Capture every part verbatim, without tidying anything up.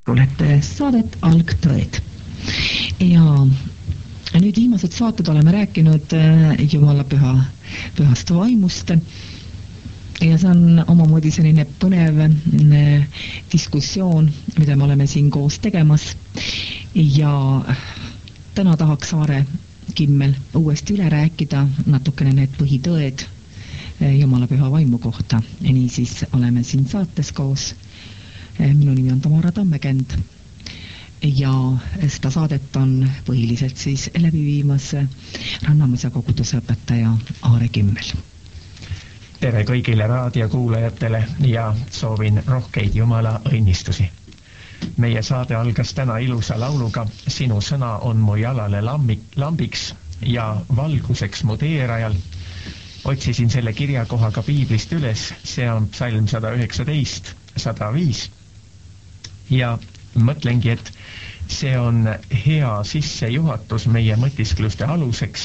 kuulete saadet Algtõed. Ja nüüd viimased saated oleme rääkinud Jumala püha, pühast vaimust. Ja see on omamoodi selline põnev diskussioon, mida me oleme siin koos tegemas. Ja täna tahaks Saare Kimmel uuesti üle rääkida natukene need põhitõed Jumala püha vaimu kohta. Ja nii siis oleme siin saates koos. Minu nimi on Tamara Tammekend ja seda saadet on põhiliselt siis läbi viimas Rannamõisa koguduse õpetaja Aare Kimmel. Tere kõigile raadiokuulajatele ja soovin rohkeid Jumala õnnistusi. Meie saade algas täna ilusa lauluga Sinu sõna on mu jalale lambiks ja valguseks mu teerajal. Otsisin selle kirjakohaga Piiblist üles, see on psalm sada üheksateist, sada viis. Ja mõtlengi, et see on hea sissejuhatus meie mõtiskluste aluseks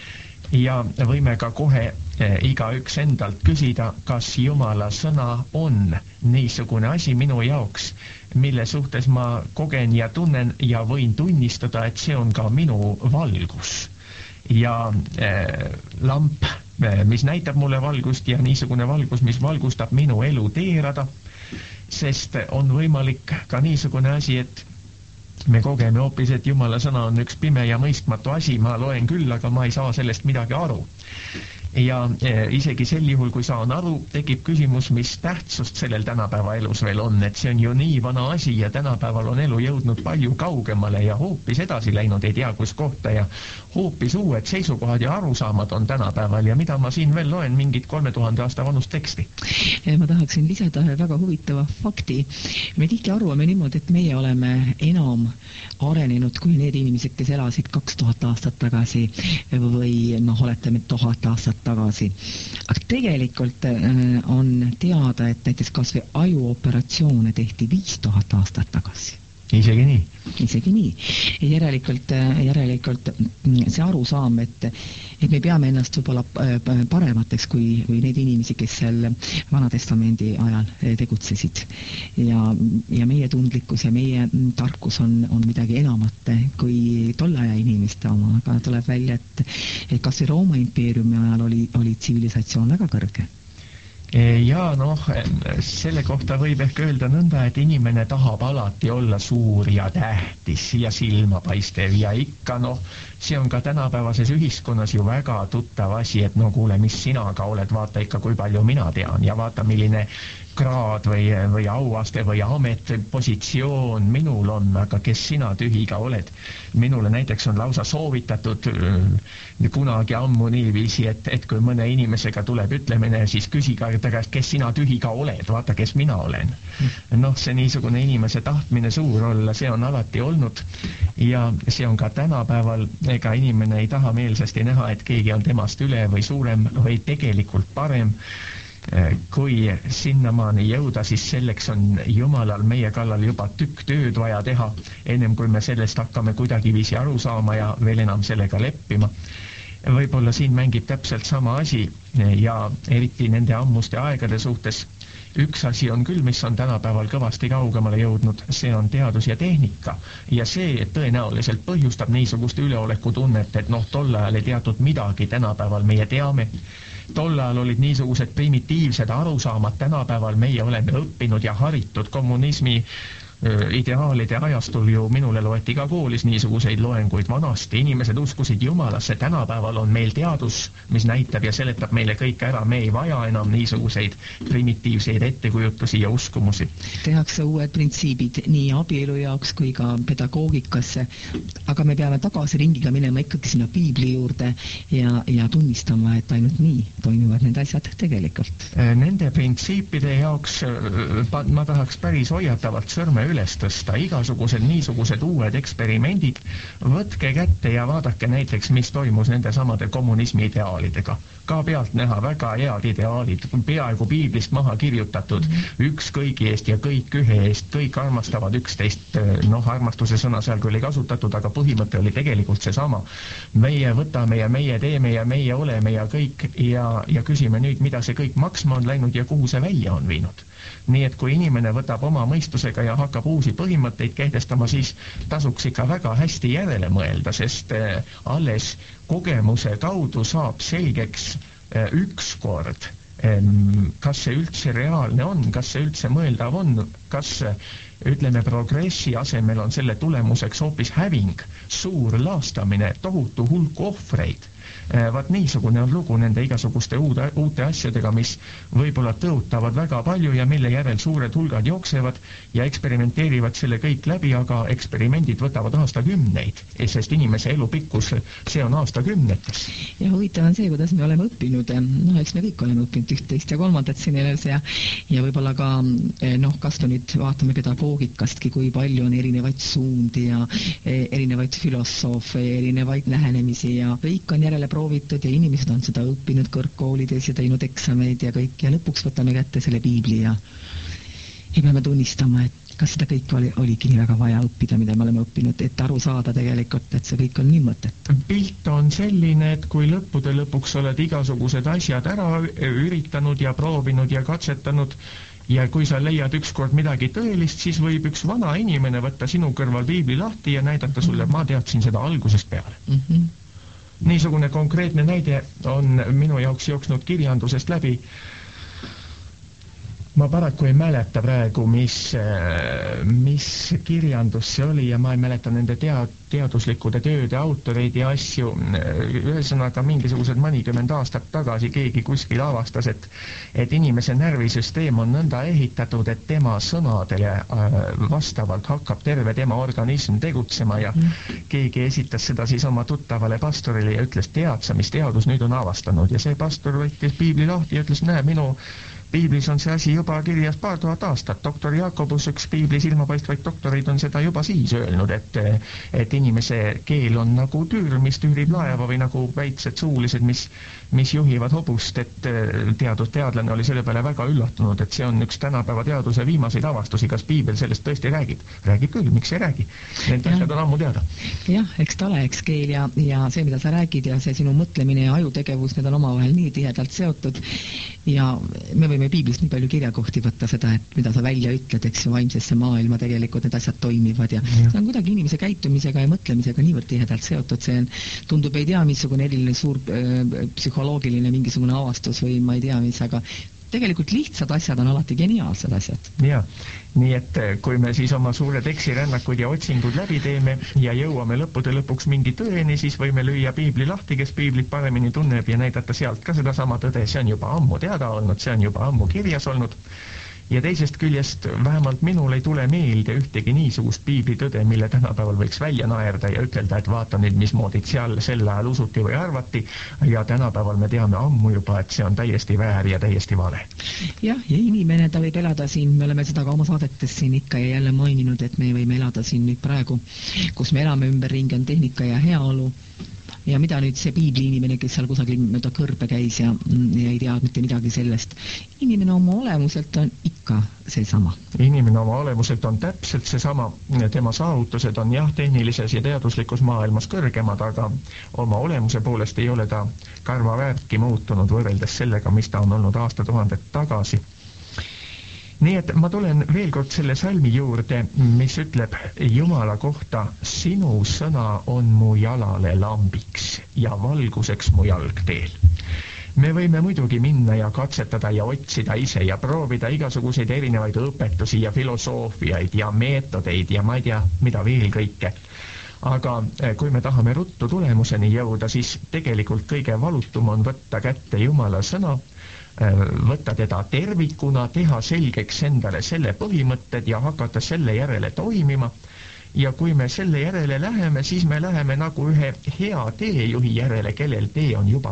ja võime ka kohe iga üks endalt küsida, kas Jumala sõna on niisugune asi minu jaoks, mille suhtes ma kogen ja tunnen ja võin tunnistada, et see on ka minu valgus. Ja äh, lamp, mis näitab mulle valgust ja niisugune valgus, mis valgustab minu elu teerada, sest on võimalik ka niisugune asi, et me kogeme hoopis, et Jumala sõna on üks pime ja mõistmatu asi, ma loen küll, aga ma ei saa sellest midagi aru. Ja e, isegi sel juhul, kui saan aru, tekib küsimus, mis tähtsust sellel tänapäeva elus veel on, et see on ju nii vana asi ja tänapäeval on elu jõudnud palju kaugemale ja hoopis edasi läinud, ei tea kus kohta ja hoopis uued seisukohad ja arusaamad on tänapäeval ja mida ma siin veel loen mingit kolme tuhande aasta vanust teksti. Ma tahaksin lisada väga huvitava fakti. Me tihti arvame niimoodi, et meie oleme enam arenenud kui need inimesed, kes elasid kaks tuhat aastat tagasi või noh, oletame tuhat aastat tagasi. Aga tegelikult on teada, et näiteks kas või ajuoperatsioone tehti viis tuhat aastat tagasi. Isegi nii. Isegi nii. Järelikult, järelikult see arusaam, et, et me peame ennast võib-olla paremateks kui või need inimesi, kes seal Vanatestamendi ajal tegutsesid. Ja, ja meie tundlikkus ja meie tarkus on, on midagi enamat kui tolle aja inimeste oma, aga tuleb välja, et, et kas see Rooma impeeriumi ajal oli, oli tsivilisatsioon väga kõrge. Ja noh, selle kohta võib ehk öelda nõnda, et inimene tahab alati olla suur ja tähtis ja silmapaistev ja ikka noh, see on ka tänapäevases ühiskonnas ju väga tuttav asi, et no kuule, mis sina ka oled, vaata ikka kui palju mina tean ja vaata milline kraad või, või auaste või amet, positsioon minul on, aga kes sina tühiga oled. Minule näiteks on lausa soovitatud kunagi ammu niiviisi, et, et kui mõne inimesega tuleb ütlemine, siis küsiga ta käest, kes sina tühiga oled, vaata, kes mina olen. Noh, see niisugune inimese tahtmine suur olla, see on alati olnud ja see on ka tänapäeval, ega inimene ei taha meelsasti näha, et keegi on temast üle või suurem või tegelikult parem. Kui sinnamaani jõuda, siis selleks on Jumalal meie kallal juba tükk tööd vaja teha, ennem kui me sellest hakkame kuidagi viisi aru saama ja veel enam sellega leppima. Võib-olla siin mängib täpselt sama asi ja eriti nende ammuste aegade suhtes. Üks asi on küll, mis on tänapäeval kõvasti kaugemale jõudnud, see on teadus ja tehnika ja see tõenäoliselt põhjustab niisugust üleoleku tunnet, et noh, tol ajal ei teatud midagi, tänapäeval meie teame. Tol ajal olid niisugused primitiivsed arusaamad, tänapäeval meie oleme õppinud ja haritud kommunismi ideaalide ajastul ju minule loeti ka koolis niisuguseid loenguid vanasti. Inimesed uskusid Jumalasse, tänapäeval on meil teadus, mis näitab ja seletab meile kõik ära. Me ei vaja enam niisuguseid primitiivseid ettekujutusi ja uskumusi. Tehakse uued printsiibid nii abielu jaoks kui ka pedagoogikasse, aga me peame tagasi ringiga minema ikkagi sinna Piibli juurde ja, ja tunnistama, et ainult nii toimivad need asjad tegelikult. Nende printsiipide jaoks ma tahaks päris hoiatavalt sõrme üles tõsta, igasugused niisugused uued eksperimendid, võtke kätte ja vaadake näiteks, mis toimus nende samade kommunismi ideaalidega. ka pealt näha väga head ideaalid, peaaegu piiblist maha kirjutatud, üks kõigi eest ja kõik ühe eest, kõik armastavad üksteist, noh, armastuse sõna seal küll ei kasutatud, aga põhimõte oli tegelikult seesama. Meie võtame ja meie teeme ja meie oleme ja kõik ja, ja küsime nüüd, mida see kõik maksma on läinud ja kuhu see välja on viinud. Nii et kui inimene võtab oma mõistusega ja hakkab uusi põhimõtteid kehtestama, siis tasuks ikka väga hästi järele mõelda, sest alles kogemuse kaudu saab selgeks ükskord, kas see üldse reaalne on, kas see üldse mõeldav on, kas ütleme progressi asemel on selle tulemuseks hoopis häving, suur laastamine, tohutu hulk ohvreid. Vaat niisugune on lugu nende igasuguste uude, uute asjadega, mis võib-olla tõotavad väga palju ja mille järel suured hulgad jooksevad ja eksperimenteerivad selle kõik läbi, aga eksperimendid võtavad aastakümneid, sest inimese elu pikkus, see on aastakümnetes. Ja huvitav on see, kuidas me oleme õppinud, noh, eks me kõik oleme õppinud üht, teist ja kolmandat siin eles ja, ja võib-olla ka, noh, kas ta nüüd vaatame pedagoogikastki, kui palju on erinevaid suundi ja erinevaid filosoofe, erinevaid lähenemisi ja kõik on järele proovitud ja inimesed on seda õppinud kõrgkoolides ja teinud eksameid ja kõik ja lõpuks võtame kätte selle piibli ja ja peame tunnistama, et kas seda kõik oli, oligi nii väga vaja õppida, mida me oleme õppinud, et aru saada tegelikult, et see kõik on nii mõtet. Pilt on selline, et kui lõppude lõpuks oled igasugused asjad ära üritanud ja proovinud ja katsetanud ja kui sa leiad ükskord midagi tõelist, siis võib üks vana inimene võtta sinu kõrval piibli lahti ja näidata sulle, ma teadsin seda algusest peale. Mm-hmm. Niisugune konkreetne näide on minu jaoks jooksnud kirjandusest läbi. Ma paraku ei mäleta praegu, mis, mis kirjandus see oli ja ma ei mäleta nende tea, teaduslikkude tööde autoreid ja asju. Ühesõnaga mingisugused mõnikümmend aastat tagasi keegi kuskil avastas, et, et inimese närvisüsteem on nõnda ehitatud, et tema sõnadele vastavalt hakkab terve tema organism tegutsema ja keegi esitas seda siis oma tuttavale pastorile ja ütles, tead sa, mis teadus nüüd on avastanud ja see pastor võttis piibli lahti ja ütles, näe, minu piiblis on see asi juba kirjas paar tuhat aastat. Doktor Jakobus, üks piiblis ilmapaistvaid doktoreid, on seda juba siis öelnud, et, et inimese keel on nagu tüür, mis tüürib laeva või nagu väiksed suulised, mis, mis juhivad hobust, et teadus, teadlane oli selle peale väga üllatunud, et see on üks tänapäeva teaduse viimaseid avastusi, kas piibel sellest tõesti räägib? Räägib küll, miks ei räägi? Need asjad on ammu teada. Jah, eks ta ole, eks keel ja, ja see, mida sa räägid ja see sinu mõtlemine ja ajutegevus, need on omavahel nii tihedalt seotud ja me võime piiblist nii palju kirjakohti võtta seda, et mida sa välja ütled, eks ju, vaimsesse maailma tegelikult need asjad toimivad ja, ja. see on kuidagi inimese käitumisega ja mõtlemisega niivõrd tihedalt seotud, see on, tundub ei tea, missugune eriline suur äh, psühholoogiline mingisugune avastus või ma ei tea mis, aga tegelikult lihtsad asjad on alati geniaalsed asjad. Ja, nii et kui me siis oma suured eksirännakud ja otsingud läbi teeme ja jõuame lõppude lõpuks mingi tõeni, siis võime lüüa piibli lahti, kes piiblit paremini tunneb ja näidata sealt ka seda sama tõde, see on juba ammu teada olnud, see on juba ammu kirjas olnud. Ja teisest küljest vähemalt minul ei tule meelde ühtegi niisugust piiblitõde, mille tänapäeval võiks välja naerda ja ütelda, et vaata nüüd, mismoodi seal sel ajal usuti või arvati ja tänapäeval me teame ammu juba, et see on täiesti väär ja täiesti vale. Jah, ja inimene, ta võib elada siin, me oleme seda ka oma saadetes siin ikka ja jälle maininud, et me võime elada siin nüüd praegu, kus me elame ümberringi, on tehnika ja heaolu. Ja mida nüüd see piibli inimene, kes seal kusagil mööda kõrbe käis ja, ja ei tea mitte midagi sellest. Inimene oma olemuselt on ikka seesama. Inimene oma olemuselt on täpselt seesama. Tema saavutused on jah, tehnilises ja teaduslikus maailmas kõrgemad, aga oma olemuse poolest ei ole ta karva väärtki muutunud võrreldes sellega, mis ta on olnud aastatuhandet tagasi. Nii et ma tulen veel kord selle salmi juurde, mis ütleb Jumala kohta, sinu sõna on mu jalale lambiks ja valguseks mu jalgteel. Me võime muidugi minna ja katsetada ja otsida ise ja proovida igasuguseid erinevaid õpetusi ja filosoofiaid ja meetodeid ja ma ei tea, mida veel kõike. Aga kui me tahame ruttu tulemuseni jõuda, siis tegelikult kõige valutum on võtta kätte Jumala sõna, võtta teda tervikuna, teha selgeks endale selle põhimõtted ja hakata selle järele toimima. Ja kui me selle järele läheme, siis me läheme nagu ühe hea teejuhi järele, kellel tee on juba tuttav.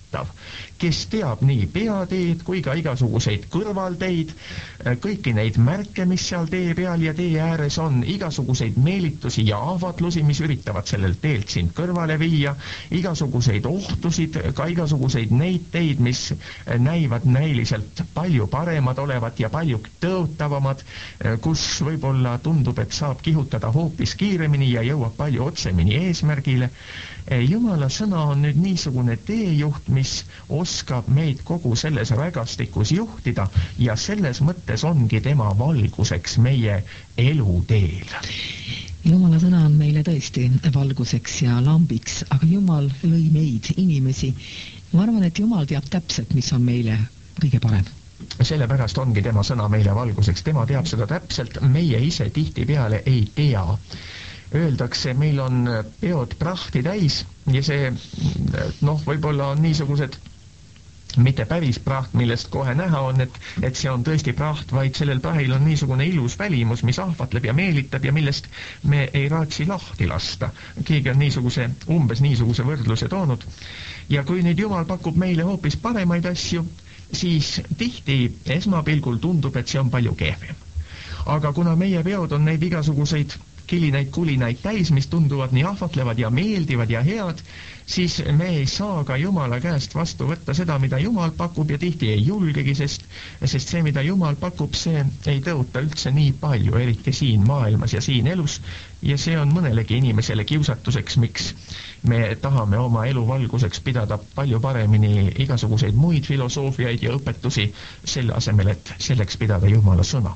juhatav, kes teab nii peateed kui ka igasuguseid kõrvalteid, kõiki neid märke, mis seal tee peal ja tee ääres on, igasuguseid meelitusi ja ahvatlusi, mis üritavad sellelt teelt sind kõrvale viia, igasuguseid ohtusid, ka igasuguseid neid teid, mis näivad näiliselt palju paremad olevat ja palju tõotavamad, kus võib-olla tundub, et saab kihutada hoopis kiiremini ja jõuab palju otsemini eesmärgile. Jumala sõna on nüüd niisugune teejuht, mis oskab meid kogu selles rägastikus juhtida ja selles mõttes ongi tema valguseks meie eluteel. Jumala sõna on meile tõesti valguseks ja lambiks, aga Jumal lõi meid, inimesi. Ma arvan, et Jumal teab täpselt, mis on meile kõige parem. Sellepärast ongi tema sõna meile valguseks. Tema teab seda täpselt, meie ise tihtipeale ei tea. Öeldakse, meil on peod prahti täis ja see, noh, võib-olla on niisugused mitte päris praht, millest kohe näha on, et, et see on tõesti praht, vaid sellel prahil on niisugune ilus välimus, mis ahvatleb ja meelitab ja millest me ei raatsi lahti lasta. Keegi on niisuguse, umbes niisuguse võrdluse toonud. Ja kui nüüd Jumal pakub meile hoopis paremaid asju, siis tihti esmapilgul tundub, et see on palju kehvem. Aga kuna meie peod on neid igasuguseid kilinaid, kulinaid täis, mis tunduvad nii ahvatlevad ja meeldivad ja head, siis me ei saa ka Jumala käest vastu võtta seda, mida Jumal pakub ja tihti ei julgegi, sest, sest see, mida Jumal pakub, see ei tõuta üldse nii palju, eriti siin maailmas ja siin elus, ja see on mõnelegi inimesele kiusatuseks, miks me tahame oma elu valguseks pidada palju paremini igasuguseid muid filosoofiaid ja õpetusi selle asemel, et selleks pidada Jumala sõna.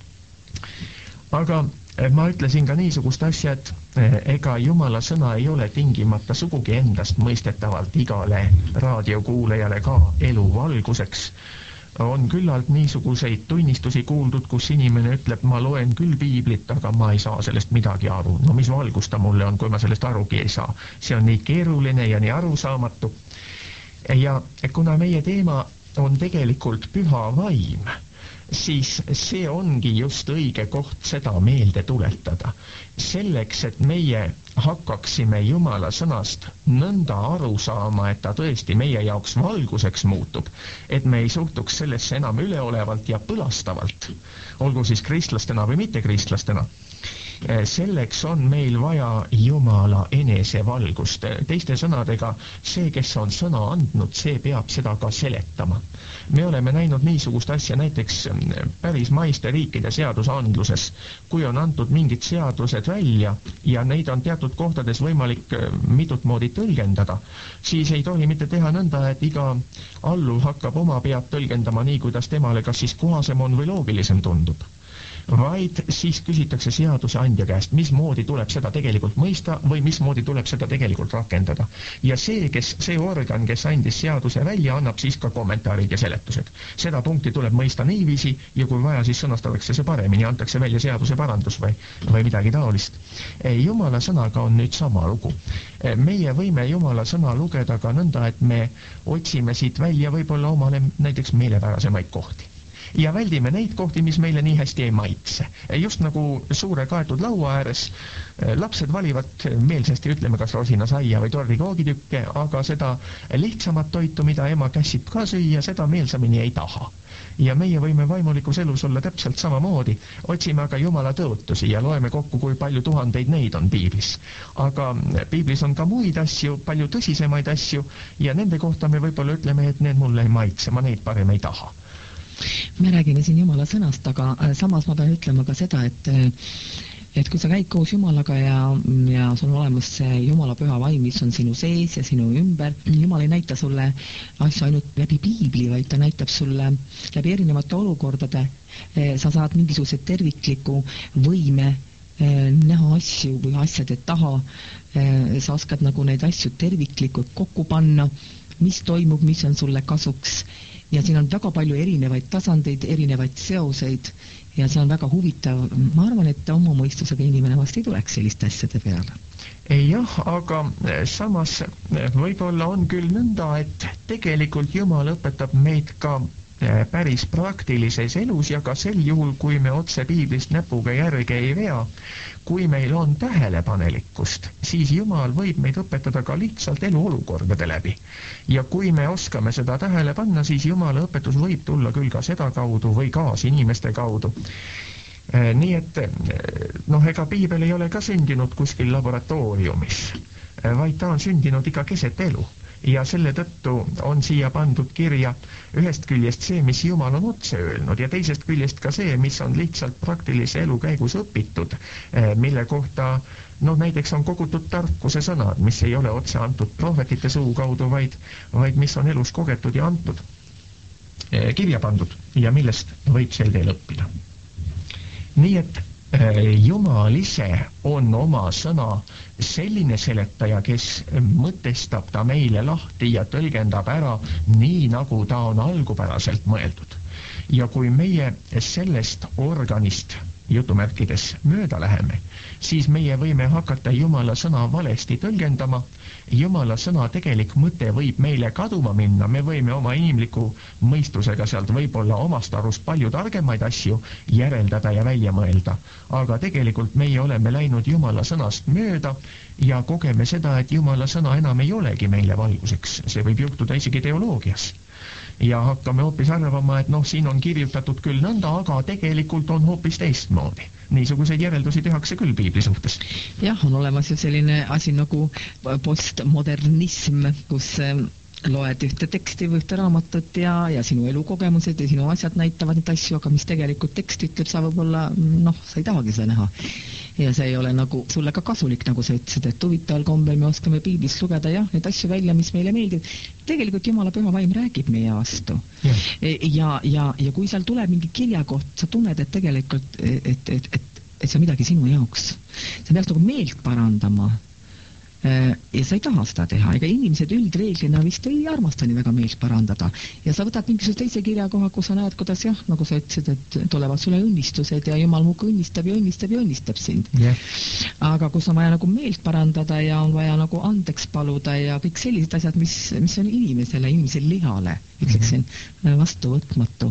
Aga ma ütlesin ka niisugust asja, et ega Jumala sõna ei ole tingimata sugugi endast mõistetavalt igale raadiokuulejale ka elu valguseks. On küllalt niisuguseid tunnistusi kuuldud, kus inimene ütleb, ma loen küll piiblit, aga ma ei saa sellest midagi aru. No mis valgus ta mulle on, kui ma sellest arugi ei saa? See on nii keeruline ja nii arusaamatu. Ja kuna meie teema on tegelikult püha vaim, siis see ongi just õige koht seda meelde tuletada. Selleks, et meie hakkaksime Jumala sõnast nõnda aru saama, et ta tõesti meie jaoks valguseks muutub, et me ei suhtuks sellesse enam üleolevalt ja põlastavalt, olgu siis kristlastena või mitte kristlastena. Selleks on meil vaja Jumala enesevalgust. Teiste sõnadega, see, kes on sõna andnud, see peab seda ka seletama. Me oleme näinud niisugust asja näiteks päris maiste riikide seadusandluses, kui on antud mingid seadused välja ja neid on teatud kohtades võimalik mitut moodi tõlgendada, siis ei tohi mitte teha nõnda, et iga alluv hakkab oma pead tõlgendama nii, kuidas temale kas siis kohasem on või loogilisem tundub. Vaid siis küsitakse seaduse andja käest, mismoodi tuleb seda tegelikult mõista või mismoodi tuleb seda tegelikult rakendada. Ja see, kes, see organ, kes andis seaduse välja, annab siis ka kommentaarid ja seletused. Seda punkti tuleb mõista niiviisi ja kui vaja, siis sõnastatakse see paremini, antakse välja seaduse parandus või, või midagi taolist. Jumala sõnaga on nüüd sama lugu. Meie võime Jumala sõna lugeda ka nõnda, et me otsime siit välja võib-olla omale näiteks meelepärasemaid kohti. Ja väldime neid kohti, mis meile nii hästi ei maitse. Just nagu suure kaetud laua ääres lapsed valivad meelsasti, ütleme kas rosinasaia või torrikoogitükke, aga seda lihtsamat toitu, mida ema käsib ka süüa, seda meelsamini ei taha. Ja meie võime vaimulikus elus olla täpselt samamoodi. Otsime aga Jumala tõotusi ja loeme kokku, kui palju tuhandeid neid on piiblis. Aga piiblis on ka muid asju, palju tõsisemaid asju ja nende kohta me võib-olla ütleme, et need mulle ei maitse, ma neid parem ei taha. Me räägime siin Jumala sõnast, aga samas ma pean ütlema ka seda, et, et kui sa käid koos Jumalaga ja, ja sul on olemas see Jumala püha vaim, mis on sinu sees ja sinu ümber, Jumal ei näita sulle asju ainult läbi piibli, vaid ta näitab sulle läbi erinevate olukordade. Sa saad mingisuguse tervikliku võime näha asju või asjade taha. Sa oskad nagu neid asju terviklikult kokku panna, mis toimub, mis on sulle kasuks. Ja siin on väga palju erinevaid tasandeid, erinevaid seoseid ja see on väga huvitav. Ma arvan, et oma mõistusega inimene vast ei tuleks selliste asjade peale. Jah, aga samas võib-olla on küll nõnda, et tegelikult Jumal õpetab meid ka päris praktilises elus ja ka sel juhul, kui me otse piiblist näpuga järge ei vea, kui meil on tähelepanelikkust, siis Jumal võib meid õpetada ka lihtsalt eluolukordade läbi. Ja kui me oskame seda tähele panna, siis Jumala õpetus võib tulla küll ka seda kaudu või kaas inimeste kaudu. Nii et noh, ega piibel ei ole ka sündinud kuskil laboratooriumis, vaid ta on sündinud ikka keset elu. Ja selle tõttu on siia pandud kirja ühest küljest see, mis Jumal on otse öelnud ja teisest küljest ka see, mis on lihtsalt praktilise elu käigus õpitud, mille kohta no näiteks on kogutud tarkuse sõnad, mis ei ole otse antud prohvetite suu kaudu, vaid, vaid mis on elus kogetud ja antud, kirja pandud ja millest võib sel teel õppida. Nii et Jumal ise on oma sõna selline seletaja, kes mõtestab ta meile lahti ja tõlgendab ära nii, nagu ta on algupäraselt mõeldud. Ja kui meie sellest organist jutumärkides mööda läheme, siis meie võime hakata Jumala sõna valesti tõlgendama. Jumala sõna tegelik mõte võib meile kaduma minna, me võime oma inimliku mõistusega sealt võib-olla omast arust palju targemaid asju järeldada ja välja mõelda, aga tegelikult meie oleme läinud Jumala sõnast mööda ja kogeme seda, et Jumala sõna enam ei olegi meile valguseks. See võib juhtuda isegi teoloogias. Ja hakkame hoopis arvama, et noh, siin on kirjutatud küll nõnda, aga tegelikult on hoopis teistmoodi. Niisuguseid järeldusi tehakse küll piibli suhtes. Jah, on olemas ju selline asi nagu postmodernism, kus loed ühte teksti või ühte raamatut ja, ja sinu elukogemused ja sinu asjad näitavad neid asju, aga mis tegelikult tekst ütleb, sa võib-olla, noh, sa ei tahagi seda näha. Ja see ei ole nagu sulle ka kasulik, nagu sa ütlesid, et huvitaval kombel me oskame piiblist lugeda jah, neid asju välja, mis meile meeldib. Tegelikult Jumala püha vaim räägib meie vastu. Ja, ja, ja, ja kui seal tuleb mingi kirjakoht, sa tunned, et tegelikult, et, et, et, et see on midagi sinu jaoks. Sa peaks nagu meelt parandama. Ja sa ei taha seda teha, ega inimesed üldreeglina vist ei armasta nii väga meelt parandada. Ja sa võtad mingisuguse teise kirjakoha, kus sa näed, kuidas jah, nagu sa ütlesid, et tulevad sulle õnnistused ja Jumal muka õnnistab ja õnnistab ja õnnistab sind. Yeah. Aga kus on vaja nagu meelt parandada ja on vaja nagu andeks paluda ja kõik sellised asjad, mis, mis on inimesele, inimesele lihale, ütleksin, mm-hmm. vastuvõtmatu.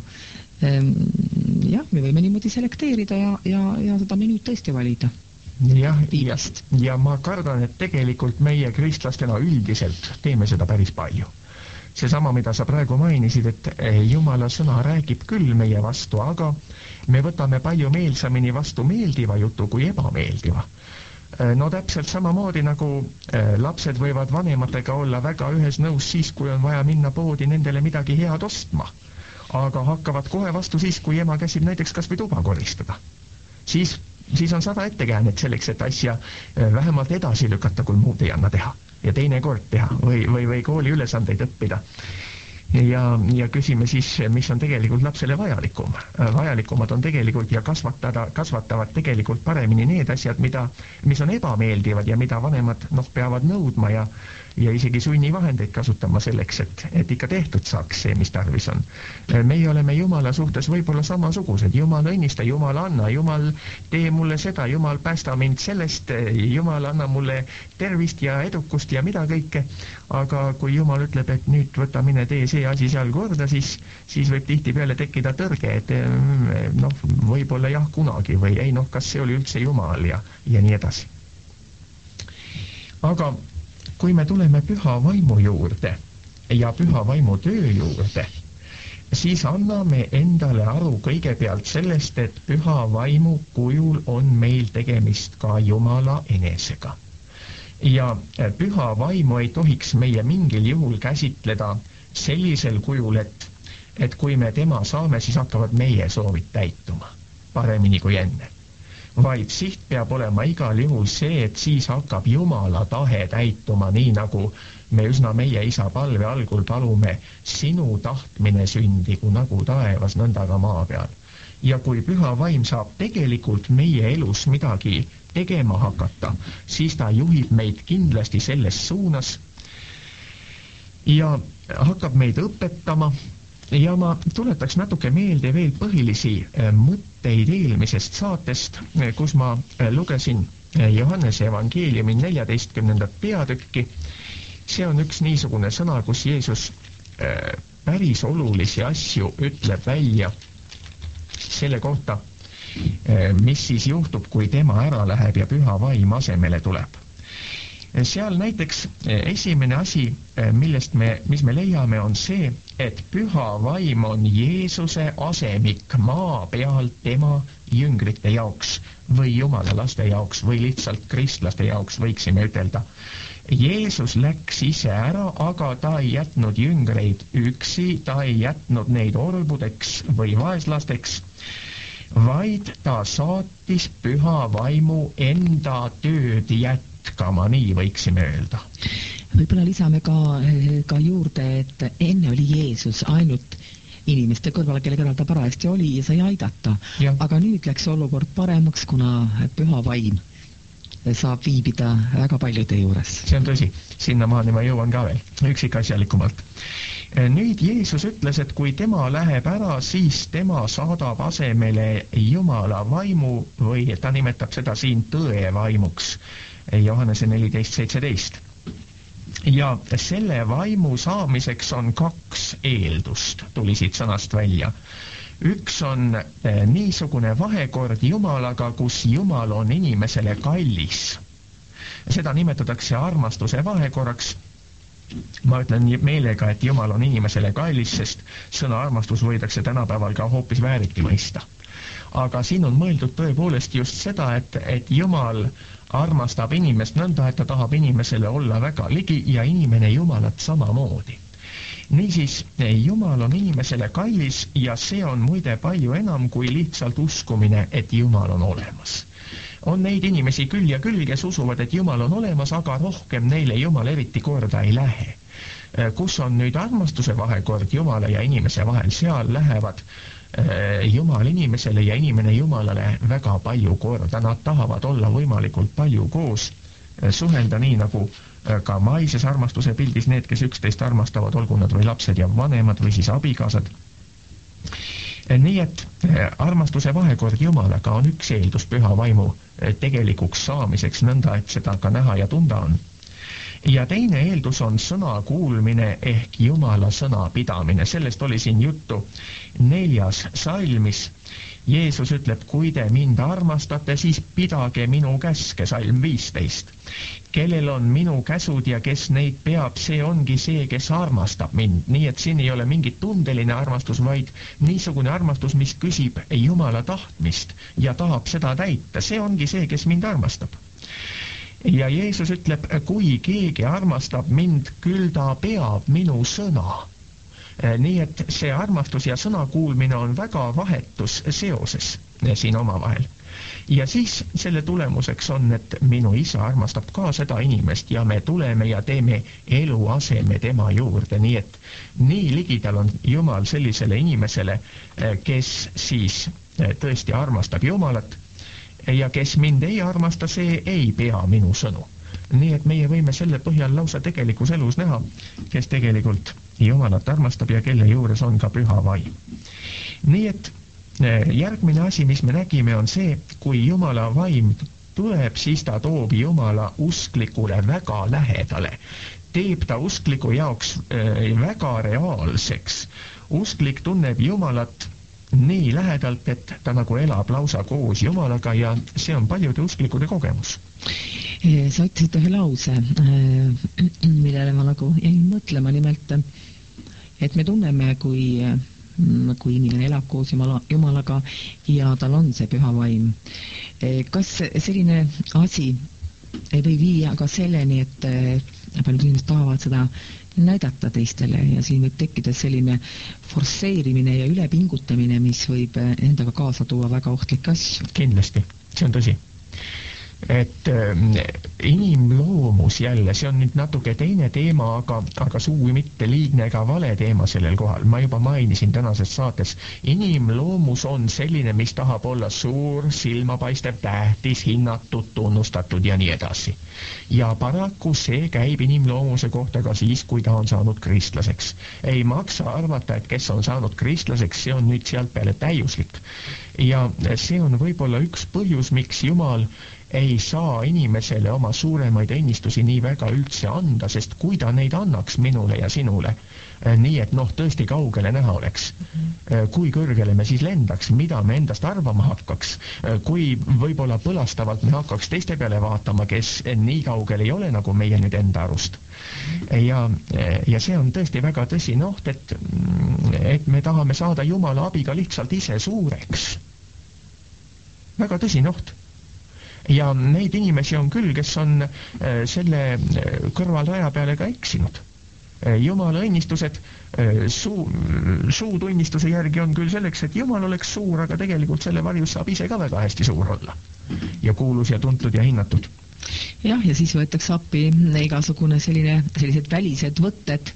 Jah, me võime niimoodi selekteerida ja, ja, ja seda menüüd tõesti valida. Jah, ja, ja ma kardan, et tegelikult meie kristlastena üldiselt teeme seda päris palju. Seesama, mida sa praegu mainisid, et Jumala sõna räägib küll meie vastu, aga me võtame palju meelsamini vastu meeldiva jutu kui ebameeldiva. No täpselt samamoodi nagu lapsed võivad vanematega olla väga ühes nõus siis, kui on vaja minna poodi nendele midagi head ostma, aga hakkavad kohe vastu siis, kui ema käsib näiteks kas või tuba koristada. Siis siis on sada ettekäänet selleks, et asja vähemalt edasi lükata, kui muud ei anna teha. Ja teine kord teha või, või, või kooli ülesandeid õppida. Ja, ja küsime siis, mis on tegelikult lapsele vajalikum. Vajalikumad on tegelikult ja kasvatada, kasvatavad tegelikult paremini need asjad, mida, mis on ebameeldivad ja mida vanemad noh, peavad nõudma ja, ja isegi sunnivahendeid kasutama selleks, et, et ikka tehtud saaks see, mis tarvis on. Meie oleme Jumala suhtes võib-olla samasugused. Jumal õnnista, Jumal anna, Jumal tee mulle seda, Jumal päästa mind sellest, Jumal anna mulle tervist ja edukust ja mida kõike. Aga kui Jumal ütleb, et nüüd võta mine tee see asi seal korda, siis, siis võib tihti peale tekkida tõrge, et noh, võib-olla jah kunagi või ei noh, kas see oli üldse Jumal ja, ja nii edasi. Aga kui me tuleme püha vaimu juurde ja püha vaimu töö juurde, siis anname endale aru kõigepealt sellest, et püha vaimu kujul on meil tegemist ka Jumala enesega. Ja püha vaimu ei tohiks meie mingil juhul käsitleda sellisel kujul, et, et kui me tema saame, siis hakkavad meie soovid täituma paremini kui enne. Vaid siht peab olema igal juhul see, et siis hakkab Jumala tahe täituma, nii nagu me üsna meie isa palve algul palume, sinu tahtmine sündigu nagu taevas, nõnda ka maa peal. Ja kui püha vaim saab tegelikult meie elus midagi tegema hakata, siis ta juhib meid kindlasti selles suunas ja hakkab meid õpetama. Ja ma tuletaks natuke meelde veel põhilisi mõtteid eelmisest saatest, kus ma lugesin Johannese evangeeliumi neljateistkümnendat peatükki. See on üks niisugune sõna, kus Jeesus päris olulisi asju ütleb välja selle kohta, mis siis juhtub, kui tema ära läheb ja püha vaim asemele tuleb. Seal näiteks esimene asi, millest me, mis me leiame, on see, et püha vaim on Jeesuse asemik maa peal tema jüngrite jaoks või jumala laste jaoks või lihtsalt kristlaste jaoks, võiksime ütelda. Jeesus läks ise ära, aga ta ei jätnud jüngreid üksi, ta ei jätnud neid orbudeks või vaeslasteks, vaid ta saatis püha vaimu enda tööd jätkama, nii võiksime öelda. Võib-olla lisame ka, ka juurde, et enne oli Jeesus ainult inimeste kõrval, kelle kõrval ta parajasti oli ja sai aidata. Ja. Aga nüüd läks olukord paremaks, kuna püha vaim saab viibida väga paljude juures. See on tõsi, sinnamaani ma jõuan ka veel üksikasjalikumalt. Nüüd Jeesus ütles, et kui tema läheb ära, siis tema saadab asemele Jumala vaimu või ta nimetab seda siin tõe vaimuks, Johannese neliteist seitseteist. Ja selle vaimu saamiseks on kaks eeldust, tuli siit sõnast välja. Üks on niisugune vahekord Jumalaga, kus Jumal on inimesele kallis. Seda nimetatakse armastuse vahekorraks. Ma ütlen meelega, et Jumal on inimesele kallis, sest sõna armastus võidakse tänapäeval ka hoopis vääriti mõista. Aga siin on mõeldud tõepoolest just seda, et, et Jumal armastab inimest nõnda, et ta tahab inimesele olla väga ligi ja inimene Jumalat samamoodi. Niisiis, Jumal on inimesele kallis ja see on muide palju enam kui lihtsalt uskumine, et Jumal on olemas. On neid inimesi küll ja küll, kes usuvad, et Jumal on olemas, aga rohkem neile Jumal eriti korda ei lähe. Kus on nüüd armastuse vahekord Jumala ja inimese vahel, seal lähevad Jumal inimesele ja inimene Jumalale väga palju korda. Nad tahavad olla võimalikult palju koos, suhelda nii nagu ka maises armastuse pildis need, kes üksteist armastavad, olgu nad või lapsed ja vanemad või siis abikaasad. Nii et armastuse vahekord Jumalaga on üks eeldus püha vaimu tegelikuks saamiseks, nõnda et seda ka näha ja tunda on. Ja teine eeldus on sõna kuulmine ehk Jumala sõna pidamine. Sellest oli siin juttu neljas salmis. Jeesus ütleb, kui te mind armastate, siis pidage minu käske, salm viisteist. Kellel on minu käsud ja kes neid peab, see ongi see, kes armastab mind. Nii et siin ei ole mingit tundeline armastus, vaid niisugune armastus, mis küsib Jumala tahtmist ja tahab seda täita. See ongi see, kes mind armastab. Ja Jeesus ütleb, kui keegi armastab mind, küll ta peab minu sõna. Nii et see armastus ja sõna kuulmine on väga vahetus seoses siin omavahel. Ja siis selle tulemuseks on, et minu isa armastab ka seda inimest ja me tuleme ja teeme eluaseme tema juurde. Nii et nii ligidal on Jumal sellisele inimesele, kes siis tõesti armastab Jumalat ja kes mind ei armasta, see ei pea minu sõnu. Nii et meie võime selle põhjal lausa tegelikus elus näha, kes tegelikult Jumalat armastab ja kelle juures on ka püha vaim. Nii et järgmine asi, mis me nägime, on see, kui Jumala vaim tuleb, siis ta toob Jumala usklikule väga lähedale. Teeb ta uskliku jaoks väga reaalseks. Usklik tunneb Jumalat nii lähedalt, et ta nagu elab lausa koos Jumalaga ja see on paljude usklikude kogemus. Sa ütlesid ühe lause, millele ma nagu jäin mõtlema, nimelt, et me tunneme, kui, kui inimene elab koos Jumala, Jumalaga ja tal on see püha vaim. Kas selline asi või viia ka selleni, et paljud inimesed tahavad seda näidata teistele ja siin võib tekkida selline forsseerimine ja ülepingutamine, mis võib endaga kaasa tuua väga ohtlikke asju? Kindlasti, see on tõsi. Et äh, inimloomus jälle, see on nüüd natuke teine teema, aga, aga sugugi mitte liigne ega vale teema sellel kohal. Ma juba mainisin tänases saates, inimloomus on selline, mis tahab olla suur, silmapaistev, tähtis, hinnatud, tunnustatud ja nii edasi. Ja paraku see käib inimloomuse kohta ka siis, kui ta on saanud kristlaseks. Ei maksa arvata, et kes on saanud kristlaseks, see on nüüd sealt peale täiuslik. Ja see on võib-olla üks põhjus, miks Jumal ei saa inimesele oma suuremaid õnnistusi nii väga üldse anda, sest kui ta neid annaks minule ja sinule, nii et noh, tõesti kaugele näha oleks. Kui kõrgele me siis lendaks, mida me endast arvama hakkaks, kui võib-olla põlastavalt me hakkaks teiste peale vaatama, kes nii kaugel ei ole nagu meie nüüd enda arust. Ja, ja see on tõesti väga tõsine oht, et, et me tahame saada Jumala abiga lihtsalt ise suureks. Väga tõsine oht. Ja neid inimesi on küll, kes on selle kõrvalraja peale ka eksinud. Jumala õnnistused suu, suutunnistuse järgi on küll selleks, et Jumal oleks suur, aga tegelikult selle varjus saab ise ka väga hästi suur olla. Ja kuulus ja tuntud ja hinnatud. Jah, ja siis võetakse appi igasugune selline, sellised välised võtted,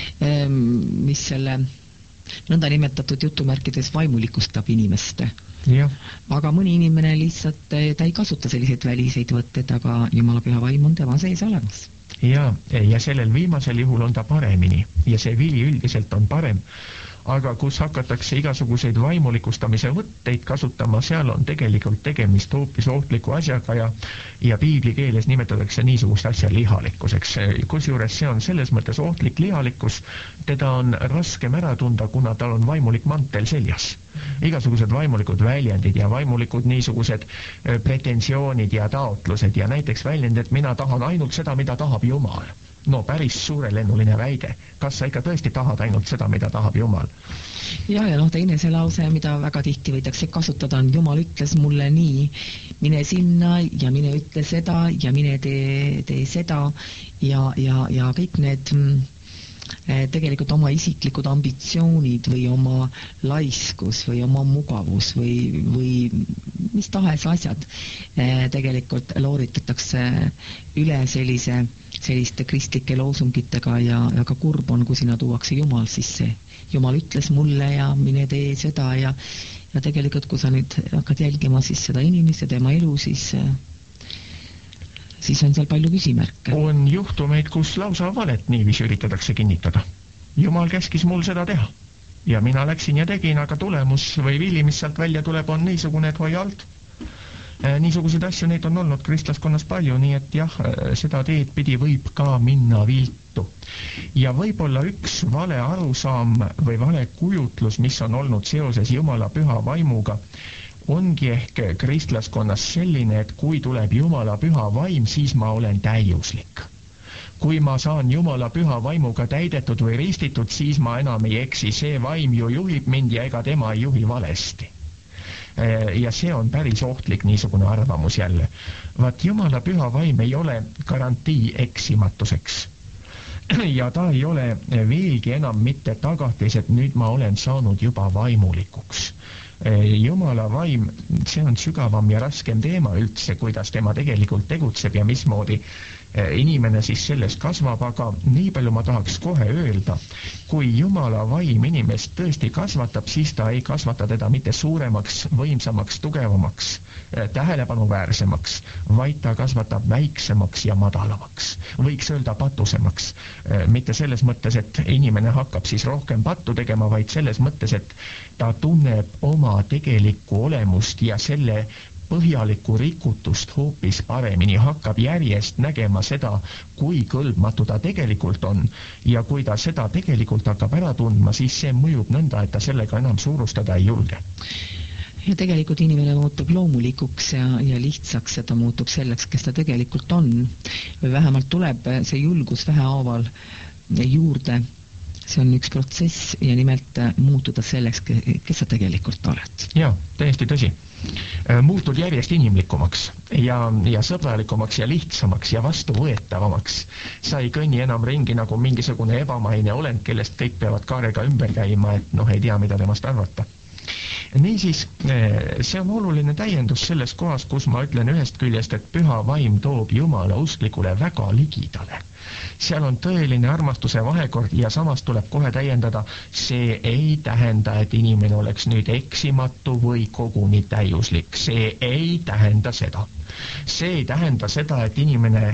mis selle nõnda nimetatud jutumärkides vaimulikustab inimest. Ja. Aga mõni inimene lihtsalt, ta ei kasuta selliseid väliseid võtted, aga Jumala püha vaim on tema sees olemas. Ja, ja sellel viimasel juhul on ta paremini ja see vili üldiselt on parem. Aga kus hakatakse igasuguseid vaimulikustamise võtteid kasutama, seal on tegelikult tegemist hoopis ohtliku asjaga ja, ja piibli keeles nimetatakse niisugust asja lihalikkuseks. Kusjuures see on selles mõttes ohtlik lihalikkus, teda on raskem ära tunda, kuna tal on vaimulik mantel seljas. Igasugused vaimulikud väljendid ja vaimulikud niisugused pretensioonid ja taotlused ja näiteks väljend, et mina tahan ainult seda, mida tahab Jumal. No päris suurelennuline väide. Kas sa ikka tõesti tahad ainult seda, mida tahab Jumal? Ja, ja noh, teine see lause, mida väga tihti võidakse kasutada, on Jumal ütles mulle nii, mine sinna ja mine ütle seda ja mine tee, tee seda ja, ja, ja kõik need tegelikult oma isiklikud ambitsioonid või oma laiskus või oma mugavus või, või mis tahes asjad tegelikult looritatakse üle sellise, selliste kristlike loosungitega ja, ja ka kurb on, kui sinna tuuakse Jumal sisse. Jumal ütles mulle ja mine tee seda ja, ja tegelikult kui sa nüüd hakkad jälgima siis seda inimest ja tema elu, siis siis on seal palju küsimärke. On juhtumeid, kus lausa valet niiviisi üritatakse kinnitada. Jumal käskis mul seda teha. Ja mina läksin ja tegin, aga tulemus või vili, mis sealt välja tuleb, on niisugune, et hoi alt. Niisuguseid asju, neid on olnud kristlaskonnas palju, nii et jah, seda teed pidi võib ka minna viltu. Ja võib-olla üks vale arusaam või vale kujutlus, mis on olnud seoses Jumala püha vaimuga, ongi ehk kristlaskonnas selline, et kui tuleb Jumala püha vaim, siis ma olen täiuslik. Kui ma saan Jumala püha vaimuga täidetud või ristitud, siis ma enam ei eksi, see vaim ju juhib mind ja ega tema ei juhi valesti. Ja see on päris ohtlik niisugune arvamus jälle. Vaat Jumala püha vaim ei ole garantii eksimatuseks. Ja ta ei ole veelgi enam mitte tagatis, et nüüd ma olen saanud juba vaimulikuks. Jumala vaim, see on sügavam ja raskem teema üldse, kuidas tema tegelikult tegutseb ja mismoodi inimene siis sellest kasvab, aga nii palju ma tahaks kohe öelda, kui Jumala vaim inimest tõesti kasvatab, siis ta ei kasvata teda mitte suuremaks, võimsamaks, tugevamaks, tähelepanuväärsemaks, vaid ta kasvatab väiksemaks ja madalamaks. Võiks öelda patusemaks. Mitte selles mõttes, et inimene hakkab siis rohkem pattu tegema, vaid selles mõttes, et ta tunneb oma tegelikku olemust ja selle põhjalikku rikutust hoopis paremini, hakkab järjest nägema seda, kui kõlbmatu ta tegelikult on ja kui ta seda tegelikult hakkab ära tundma, siis see mõjub nõnda, et ta sellega enam suurustada ei julge. Ja tegelikult inimene muutub loomulikuks ja, ja lihtsaks ja ta muutub selleks, kes ta tegelikult on. Või vähemalt tuleb see julgus vähehaaval juurde. See on üks protsess ja nimelt muutuda selleks, kes sa tegelikult oled. Jaa, täiesti tõsi. Muutud järjest inimlikumaks ja, ja sõbralikumaks ja lihtsamaks ja vastuvõetavamaks. Sa ei kõnni enam ringi nagu mingisugune ebamaine olend, kellest kõik peavad kaarega ümber käima, et noh, ei tea, mida temast arvata. Niisiis, see on oluline täiendus selles kohas, kus ma ütlen ühest küljest, et püha vaim toob Jumala usklikule väga ligidale. Seal on tõeline armastuse vahekord ja samas tuleb kohe täiendada, see ei tähenda, et inimene oleks nüüd eksimatu või koguni täiuslik. See ei tähenda seda. See ei tähenda seda, et inimene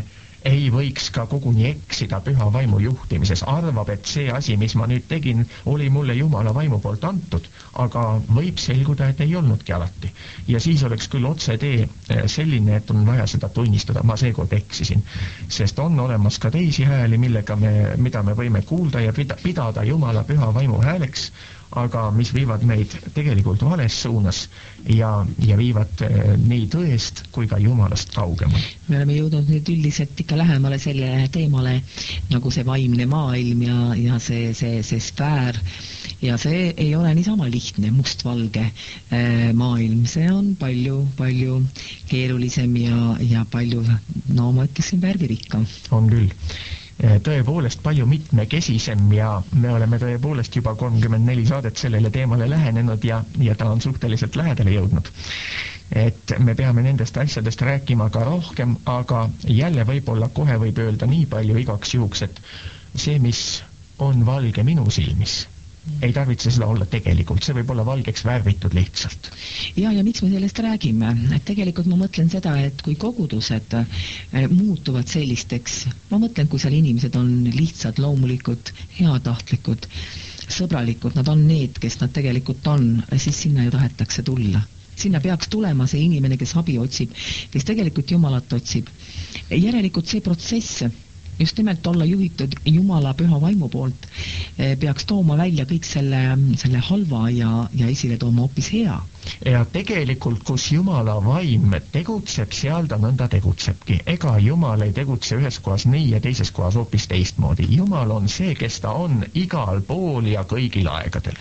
ei võiks ka koguni eksida püha vaimu juhtimises, arvab, et see asi, mis ma nüüd tegin, oli mulle Jumala vaimu poolt antud, aga võib selguda, et ei olnudki alati. Ja siis oleks küll otse tee selline, et on vaja seda tunnistada, ma seekord eksisin. Sest on olemas ka teisi hääli, millega me, mida me võime kuulda ja pidada Jumala püha vaimu hääleks, aga mis viivad meid tegelikult vales suunas ja, ja viivad nii tõest kui ka Jumalast kaugemale. Me oleme jõudnud nüüd üldiselt ikka lähemale selle teemale nagu see vaimne maailm ja, ja see, see, see sfäär ja see ei ole niisama lihtne mustvalge äh, maailm, see on palju, palju keerulisem ja, ja palju, no ma ütleksin värvirikkam. On küll. Tõepoolest palju mitmekesisem ja me oleme tõepoolest juba kolmkümmend neli saadet sellele teemale lähenenud ja, ja ta on suhteliselt lähedale jõudnud. Et me peame nendest asjadest rääkima ka rohkem, aga jälle võib-olla kohe võib öelda nii palju igaks juhuks, et see, mis on valge minu silmis, ei tarvitse seda olla tegelikult, see võib olla valgeks värvitud lihtsalt. Ja, ja miks me sellest räägime? Et tegelikult ma mõtlen seda, et kui kogudused muutuvad sellisteks, ma mõtlen, kui seal inimesed on lihtsad, loomulikud, heatahtlikud, sõbralikud, nad on need, kes nad tegelikult on, siis sinna ju tahetakse tulla. Sinna peaks tulema see inimene, kes abi otsib, kes tegelikult Jumalat otsib. Järelikult see protsess, just nimelt olla juhitud Jumala püha vaimu poolt, peaks tooma välja kõik selle, selle halva ja, ja esile tooma hoopis hea. Ja tegelikult, kus Jumala vaim tegutseb, seal ta nõnda tegutsebki. Ega Jumal ei tegutse ühes kohas nii ja teises kohas hoopis teistmoodi. Jumal on see, kes ta on igal pool ja kõigil aegadel.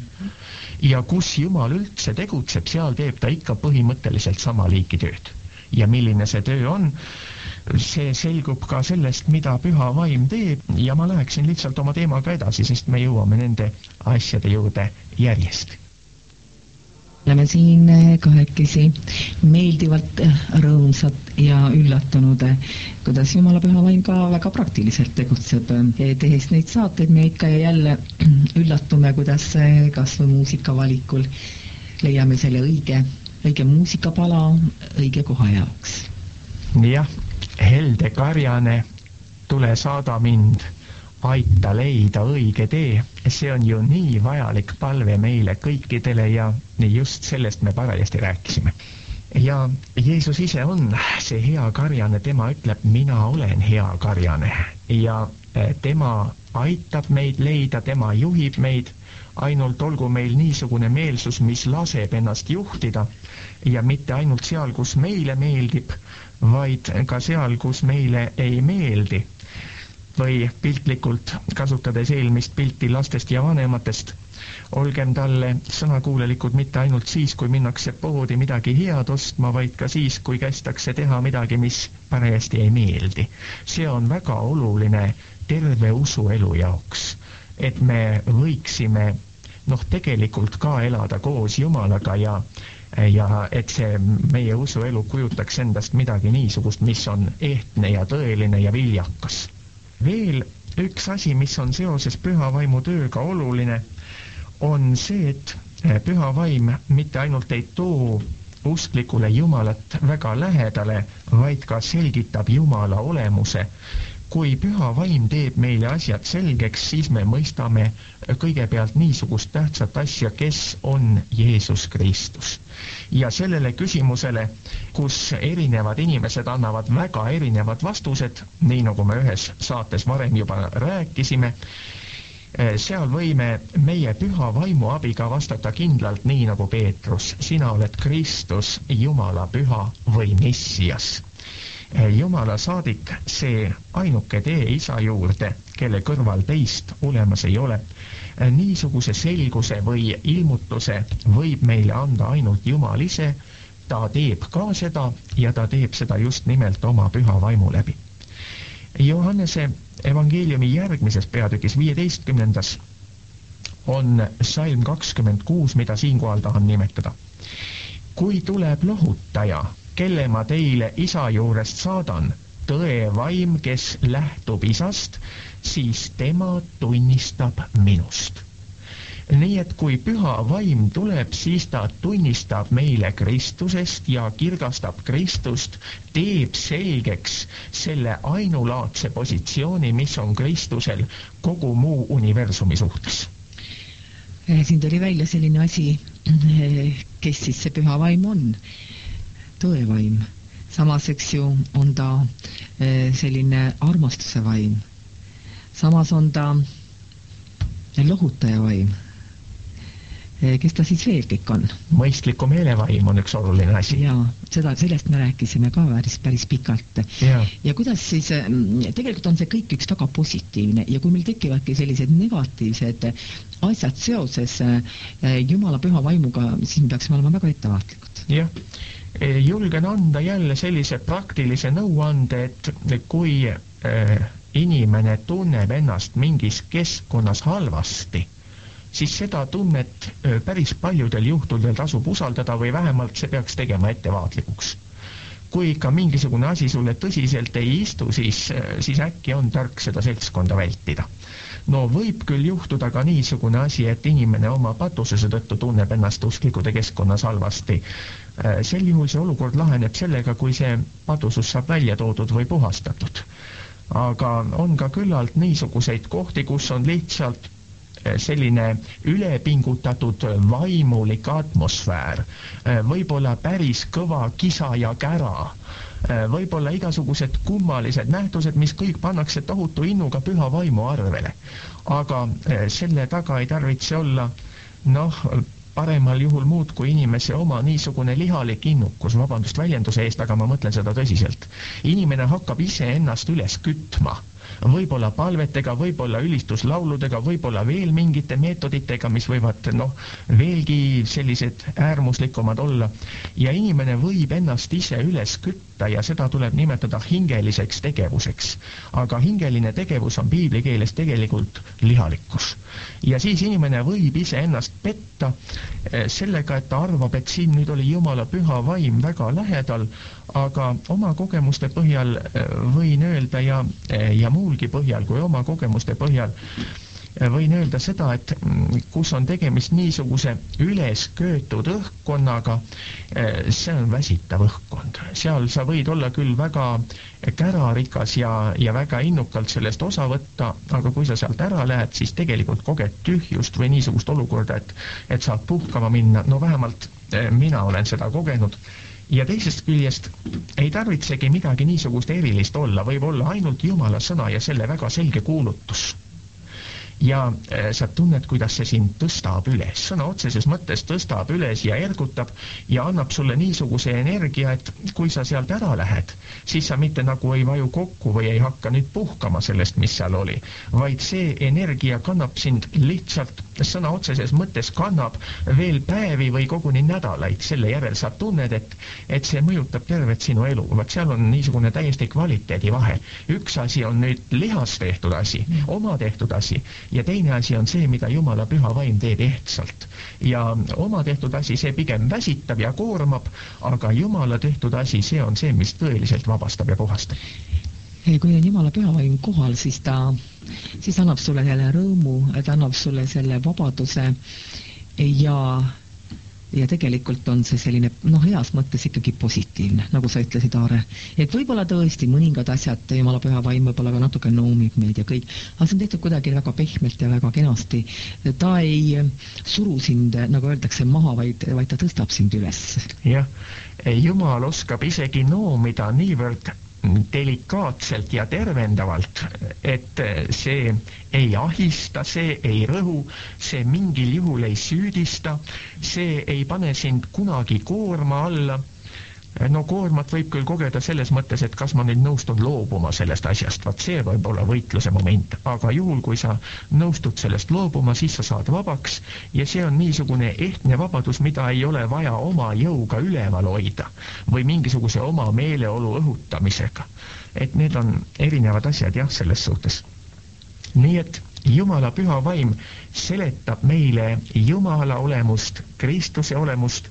Ja kus Jumal üldse tegutseb, seal teeb ta ikka põhimõtteliselt sama liiki tööd. Ja milline see töö on, see selgub ka sellest, mida püha vaim teeb ja ma läheksin lihtsalt oma teemaga edasi, sest me jõuame nende asjade juurde järjest. Oleme siin kahekesi meeldivalt rõõmsad ja üllatunud, kuidas Jumala püha vaim ka väga praktiliselt tegutseb. Tehes neid saateid me ikka ja jälle üllatume, kuidas kas või muusikavalikul leiame selle õige, õige muusikapala õige koha jaoks. Jah, helde karjane, tule saada mind, aita leida õige tee. See on ju nii vajalik palve meile kõikidele ja just sellest me parajasti rääkisime. Ja Jeesus ise on see hea karjane, tema ütleb, mina olen hea karjane ja tema aitab meid leida, tema juhib meid, ainult olgu meil niisugune meelsus, mis laseb ennast juhtida ja mitte ainult seal, kus meile meeldib, vaid ka seal, kus meile ei meeldi. Või piltlikult kasutades eelmist pilti lastest ja vanematest, olgem talle sõnakuulelikud mitte ainult siis, kui minnakse poodi midagi head ostma, vaid ka siis, kui kästakse teha midagi, mis parajasti ei meeldi. See on väga oluline terve usuelu jaoks, et me võiksime noh, tegelikult ka elada koos Jumalaga ja ja et see meie usuelu kujutaks endast midagi niisugust, mis on ehtne ja tõeline ja viljakas. Veel üks asi, mis on seoses püha vaimu tööga oluline, on see, et püha vaim mitte ainult ei too usklikule Jumalat väga lähedale, vaid ka selgitab Jumala olemuse. Kui püha vaim teeb meile asjad selgeks, siis me mõistame kõigepealt niisugust tähtsat asja, kes on Jeesus Kristus. Ja sellele küsimusele, kus erinevad inimesed annavad väga erinevad vastused, nii nagu me ühes saates varem juba rääkisime, seal võime meie püha vaimu abiga vastata kindlalt nii nagu Peetrus. Sina oled Kristus, Jumala püha või Messias. Jumala saadik, see ainuke tee isa juurde, kelle kõrval teist olemas ei ole. Niisuguse selguse või ilmutuse võib meile anda ainult Jumal ise. Ta teeb ka seda ja ta teeb seda just nimelt oma püha vaimu läbi. Johannese evangeeliumi järgmises peatükis viieteistkümnendas on salm kakskümmend kuus, mida siinkohal tahan nimetada. Kui tuleb lohutaja, kelle ma teile isa juurest saadan, tõe vaim, kes lähtub isast, siis tema tunnistab minust. nii et kui püha vaim tuleb, siis ta tunnistab meile Kristusest ja kirgastab Kristust, teeb selgeks selle ainulaadse positsiooni, mis on Kristusel kogu muu universumi suhtes. Siin tuli välja selline asi, kes siis see püha vaim on, tõevaim. Samas, eks ju, on ta selline armastuse vaim. Samas on ta lohutaja vaim. Kes ta siis veel kõik on? Mõistliku meelevaim on üks oluline asi. Ja, seda, sellest me rääkisime ka päris, päris pikalt. Ja. ja kuidas siis, tegelikult on see kõik üks väga positiivne ja kui meil tekivadki sellised negatiivsed asjad seoses Jumala püha vaimuga, siis me peaksime olema väga ettevaatlikud. Jah, julgen anda jälle sellise praktilise nõuande, et kui inimene tunneb ennast mingis keskkonnas halvasti, siis seda tunnet päris paljudel juhtudel tasub usaldada või vähemalt see peaks tegema ettevaatlikuks. Kui ikka mingisugune asi sulle tõsiselt ei istu, siis, siis äkki on tark seda seltskonda vältida. No võib küll juhtuda ka niisugune asi, et inimene oma patusese tõttu tunneb ennast usklikude keskkonnas halvasti. Sel juhul see olukord laheneb sellega, kui see patusus saab välja toodud või puhastatud. Aga on ka küllalt niisuguseid kohti, kus on lihtsalt selline ülepingutatud vaimulik atmosfäär, võib-olla päris kõva kisa ja kära, võib-olla igasugused kummalised nähtused, mis kõik pannakse tohutu innuga püha vaimu arvele. Aga selle taga ei tarvitse olla, noh, paremal juhul muud kui inimese oma niisugune lihalik innukus, vabandust väljenduse eest, aga ma mõtlen seda tõsiselt. Inimene hakkab ise ennast üles kütma. Võib-olla palvetega, võib-olla ülistuslauludega, võib-olla veel mingite meetoditega, mis võivad noh, veelgi sellised äärmuslikumad olla. Ja inimene võib ennast ise üles kütta ja seda tuleb nimetada hingeliseks tegevuseks. Aga hingeline tegevus on piibli keeles tegelikult lihalikkus. Ja siis inimene võib ise ennast petta sellega, et ta arvab, et siin nüüd oli Jumala püha vaim väga lähedal, aga oma kogemuste põhjal võin öelda ja, ja muulgi põhjal kui oma kogemuste põhjal võin öelda seda, et kus on tegemist niisuguse ülesköötud õhkkonnaga, see on väsitav õhkkond. Seal sa võid olla küll väga kärarikas ja, ja väga innukalt sellest osa võtta, aga kui sa sealt ära lähed, siis tegelikult koged tühjust või niisugust olukorda, et, et saad puhkama minna. No vähemalt mina olen seda kogenud. Ja teisest küljest ei tarvitsegi midagi niisugust erilist olla, võib olla ainult Jumala sõna ja selle väga selge kuulutus. Ja sa tunned, kuidas see sind tõstab üles. Sõna otseses mõttes tõstab üles ja ergutab ja annab sulle niisuguse energia, et kui sa sealt ära lähed, siis sa mitte nagu ei vaju kokku või ei hakka nüüd puhkama sellest, mis seal oli, vaid see energia kannab sind lihtsalt, sõna otseses mõttes kannab veel päevi või koguni nädalaid. Selle järel sa tunned, et, et see mõjutab tervet sinu elu. Vaat seal on niisugune täiesti kvaliteedi vahe. Üks asi on nüüd lihas tehtud asi, oma tehtud asi, ja teine asi on see, mida Jumala püha vaim teeb ehtsalt. Ja oma tehtud asi see pigem väsitab ja koormab, aga Jumala tehtud asi see on see, mis tõeliselt vabastab ja puhastab. Kui on Jumala püha vaim kohal, siis ta siis annab sulle selle rõõmu, ta annab sulle selle vabaduse ja ja tegelikult on see selline, noh, heas mõttes ikkagi positiivne, nagu sa ütlesid, Aare. Et võib-olla tõesti mõningad asjad, Jumala püha vaim võib-olla ka natuke noomib meid ja kõik, aga see on tehtud kuidagi väga pehmelt ja väga kenasti. Ta ei suru sind, nagu öeldakse, maha, vaid, vaid ta tõstab sind üles. Jah, Jumal oskab isegi noomida niivõrd delikaatselt ja tervendavalt, et see ei ahista, see ei rõhu, see mingil juhul ei süüdista, see ei pane sind kunagi koorma alla. No koormat võib küll kogeda selles mõttes, et kas ma nüüd nõustun loobuma sellest asjast, vaat see võib olla võitluse moment, aga juhul, kui sa nõustud sellest loobuma, siis sa saad vabaks ja see on niisugune ehtne vabadus, mida ei ole vaja oma jõuga üleval hoida või mingisuguse oma meeleolu õhutamisega. Et need on erinevad asjad jah, selles suhtes. Nii et Jumala püha vaim seletab meile Jumala olemust, Kristuse olemust,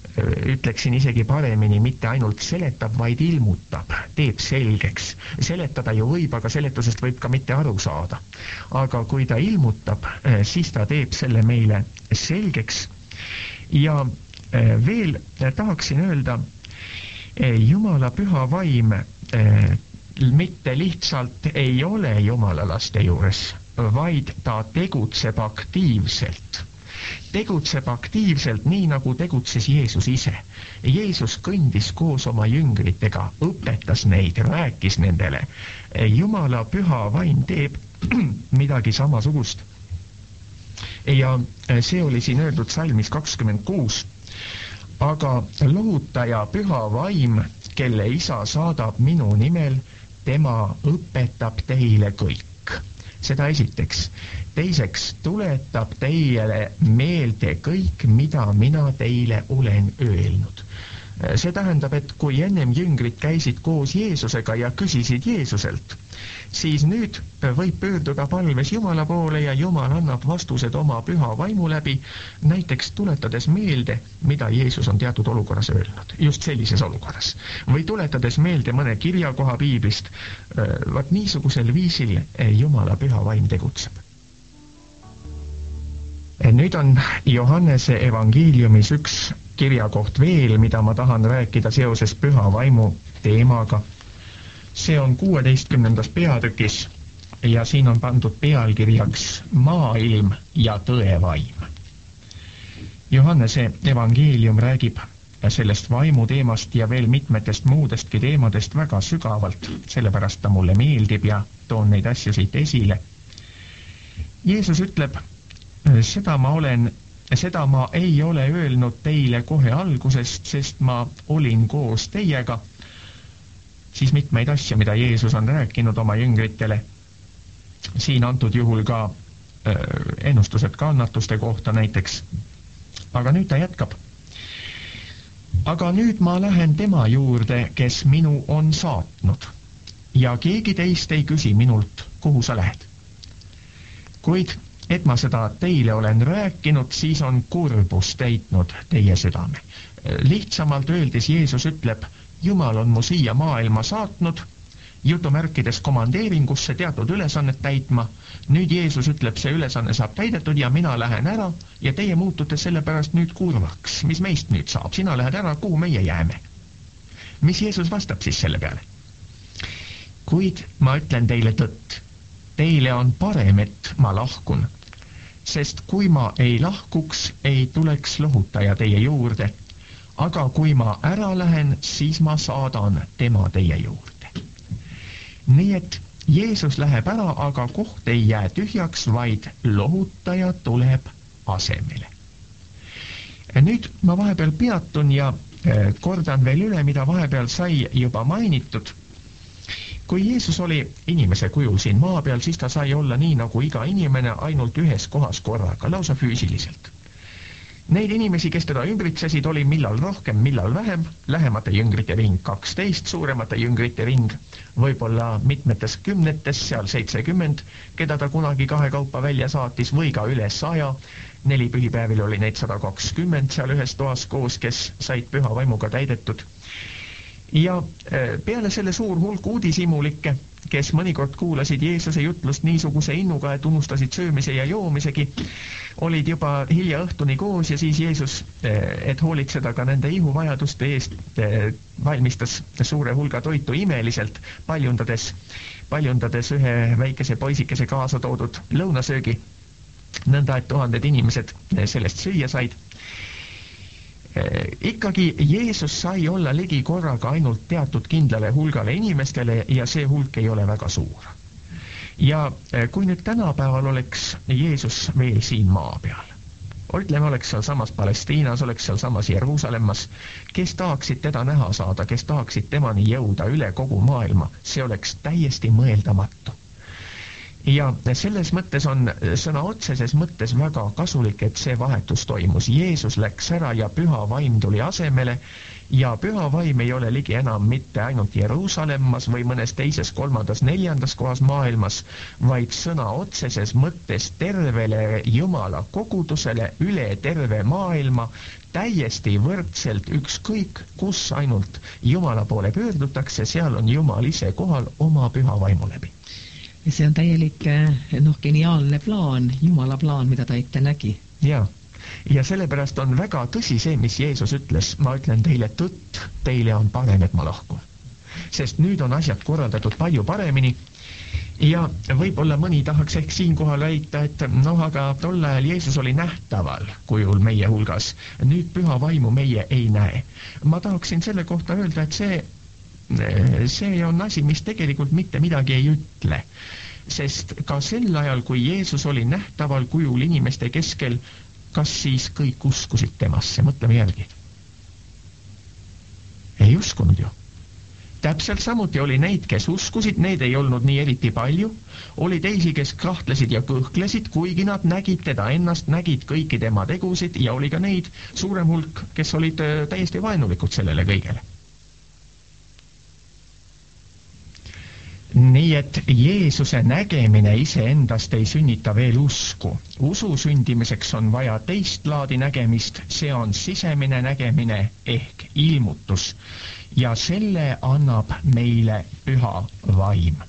ütleksin isegi paremini, mitte ainult seletab, vaid ilmutab, teeb selgeks. Seletada ju võib, aga seletusest võib ka mitte aru saada. Aga kui ta ilmutab, siis ta teeb selle meile selgeks. Ja veel tahaksin öelda, Jumala püha vaim mitte lihtsalt ei ole Jumala laste juures, vaid ta tegutseb aktiivselt. Tegutseb aktiivselt nii, nagu tegutses Jeesus ise. Jeesus kõndis koos oma jüngritega, õpetas neid, rääkis nendele. Jumala püha vaim teeb midagi samasugust. Ja see oli siin öeldud salmis kakskümmend kuus. Aga lohutaja püha vaim, kelle isa saadab minu nimel, tema õpetab teile kõik. Seda esiteks. Teiseks tuletab teile meelde kõik, mida mina teile olen öelnud. See tähendab, et kui ennem jüngrid käisid koos Jeesusega ja küsisid Jeesuselt, siis nüüd võib pöörduda palves Jumala poole ja Jumal annab vastused oma püha vaimu läbi, näiteks tuletades meelde, mida Jeesus on teatud olukorras öelnud, just sellises olukorras. Või tuletades meelde mõne kirjakoha piiblist, vaat niisugusel viisil Jumala püha vaim tegutseb. Nüüd on Johannese evangeeliumis üks kirjakoht veel, mida ma tahan rääkida seoses püha vaimu teemaga. See on kuueteistkümnendas peatükis ja siin on pandud pealkirjaks maailm ja tõevaim. Johannese evangeelium räägib sellest vaimu teemast ja veel mitmetest muudestki teemadest väga sügavalt, sellepärast ta mulle meeldib ja toon neid asju siit esile. Jeesus ütleb, Seda ma olen, seda ma ei ole öelnud teile kohe algusest, sest ma olin koos teiega. Siis mitmeid asju, mida Jeesus on rääkinud oma jüngritele. Siin antud juhul ka äh, ennustused kannatuste kohta näiteks. Aga nüüd ta jätkab. Aga nüüd ma lähen tema juurde, kes minu on saatnud. Ja keegi teist ei küsi minult, kuhu sa lähed. Kuid et ma seda teile olen rääkinud, siis on kurbus täitnud teie südame. Lihtsamalt öeldes Jeesus ütleb, Jumal on mu siia maailma saatnud, jutumärkides komandeeringusse teatud ülesannet täitma. Nüüd Jeesus ütleb, see ülesanne saab täidetud ja mina lähen ära ja teie muutute sellepärast nüüd kurvaks. Mis meist nüüd saab? Sina lähed ära, kuhu meie jääme? Mis Jeesus vastab siis selle peale? Kuid ma ütlen teile tõtt. Teile on parem, et ma lahkun. Sest kui ma ei lahkuks, ei tuleks lohutaja teie juurde. Aga kui ma ära lähen, siis ma saadan tema teie juurde. Nii et Jeesus läheb ära, aga koht ei jää tühjaks, vaid lohutaja tuleb asemele. Nüüd ma vahepeal peatun ja kordan veel üle, mida vahepeal sai juba mainitud. Kui Jeesus oli inimese kujul siin maa peal, siis ta sai olla nii nagu iga inimene ainult ühes kohas korraga, lausa füüsiliselt. Neid inimesi, kes teda ümbritsesid, oli millal rohkem, millal vähem, lähemate jüngrite ring kaksteist, suuremate jüngrite ring, võib-olla mitmetes kümnetes, seal seitsekümmend, keda ta kunagi kahe kaupa välja saatis, või ka üle saja, neli pühipäevil oli neid sada kakskümmend seal ühes toas koos, kes said püha vaimuga täidetud. Ja peale selle suur hulk uudishimulikke, kes mõnikord kuulasid Jeesuse jutlust niisuguse innuga, et unustasid söömise ja joomisegi, olid juba hilja õhtuni koos ja siis Jeesus, et hoolitseda ka nende ihuvajaduste eest, valmistas suure hulga toitu imeliselt, paljundades, paljundades ühe väikese poisikese kaasa toodud lõunasöögi, nõnda et tuhanded inimesed sellest süüa said. Ikkagi Jeesus sai olla ligi korraga ainult teatud kindlale hulgale inimestele ja see hulk ei ole väga suur. Ja kui nüüd tänapäeval oleks Jeesus veel siin maa peal, ütleme, oleks seal samas Palestiinas, oleks seal samas Jeruusalemmas, kes tahaksid teda näha saada, kes tahaksid temani jõuda üle kogu maailma, see oleks täiesti mõeldamatu. ja selles mõttes on sõna otseses mõttes väga kasulik, et see vahetus toimus. Jeesus läks ära ja püha vaim tuli asemele ja püha vaim ei ole ligi enam mitte ainult Jeruusalemmas või mõnes teises, kolmandas, neljandas kohas maailmas, vaid sõna otseses mõttes tervele Jumala kogudusele üle terve maailma, täiesti võrdselt ükskõik, kus ainult Jumala poole pöördutakse, seal on Jumal ise kohal oma püha vaimu läbi. See on täielik, noh, geniaalne plaan, Jumala plaan, mida ta ette nägi. Jaa. Ja sellepärast on väga tõsi see, mis Jeesus ütles, ma ütlen teile tõtt, teile on parem, et ma lahkun. Sest nüüd on asjad korraldatud palju paremini ja võib-olla mõni tahaks ehk siinkohal väita, et noh, aga tol ajal Jeesus oli nähtaval kujul meie hulgas, nüüd püha vaimu meie ei näe. Ma tahaksin selle kohta öelda, et see, see on asi, mis tegelikult mitte midagi ei ütle. Sest ka sel ajal, kui Jeesus oli nähtaval kujul inimeste keskel, kas siis kõik uskusid temasse? Mõtleme järgi. Ei uskunud ju. Täpselt samuti oli neid, kes uskusid, need ei olnud nii eriti palju. Oli teisi, kes kahtlesid ja kõhklesid, kuigi nad nägid teda ennast, nägid kõiki tema tegusid ja oli ka neid suurem hulk, kes olid täiesti vaenulikud sellele kõigele. Nii et Jeesuse nägemine iseendast ei sünnita veel usku. Usu sündimiseks on vaja teist laadi nägemist, see on sisemine nägemine ehk ilmutus ja selle annab meile püha vaim.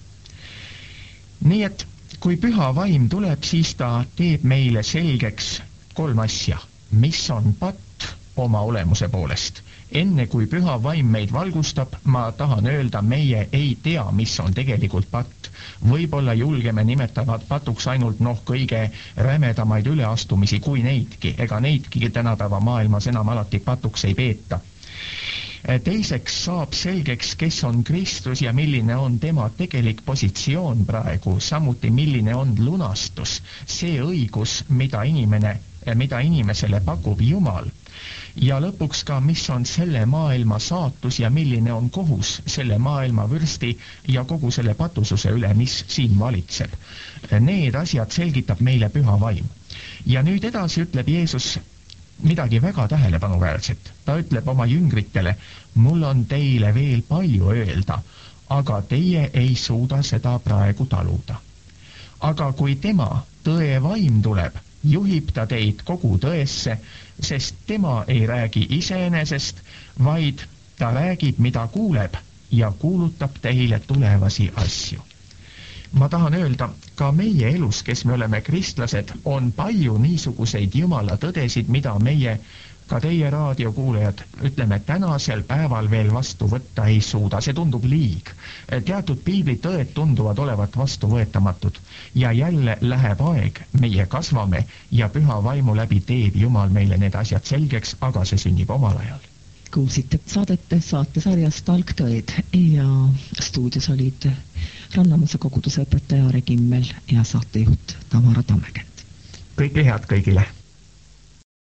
Nii et kui püha vaim tuleb, siis ta teeb meile selgeks kolm asja, mis on patt oma olemuse poolest. Enne kui püha vaim meid valgustab, ma tahan öelda, meie ei tea, mis on tegelikult patt. Võib-olla julgeme nimetavad patuks ainult noh kõige rämedamaid üleastumisi kui neidki, ega neidki tänapäeva maailmas enam alati patuks ei peeta. Teiseks saab selgeks, kes on Kristus ja milline on tema tegelik positsioon praegu, samuti milline on lunastus, see õigus, mida inimene, mida inimesele pakub Jumal. Ja lõpuks ka, mis on selle maailma saatus ja milline on kohus selle maailma vürsti ja kogu selle patususe üle, mis siin valitseb. Need asjad selgitab meile püha vaim. Ja nüüd edasi ütleb Jeesus midagi väga tähelepanuväärset. Ta ütleb oma jüngritele, mul on teile veel palju öelda, aga teie ei suuda seda praegu taluda. Aga kui tema, tõe vaim tuleb, juhib ta teid kogu tõesse, sest tema ei räägi iseenesest, vaid ta räägib, mida kuuleb ja kuulutab teile tulevasi asju. Ma tahan öelda, ka meie elus, kes me oleme kristlased, on palju niisuguseid Jumala tõdesid, mida meie, ka teie raadiokuulejad, ütleme tänasel päeval veel vastu võtta ei suuda. See tundub liig. Teatud piibli tõed tunduvad olevat vastuvõetamatud ja jälle läheb aeg, meie kasvame ja püha vaimu läbi teeb Jumal meile need asjad selgeks, aga see sünnib omal ajal. Kuulsite saadete saatesarjast Algtõed ja stuudios olid Rannamuse koguduse õpetaja Are Kimmel ja saatejuht Tamara Tammekent. Kõike head kõigile!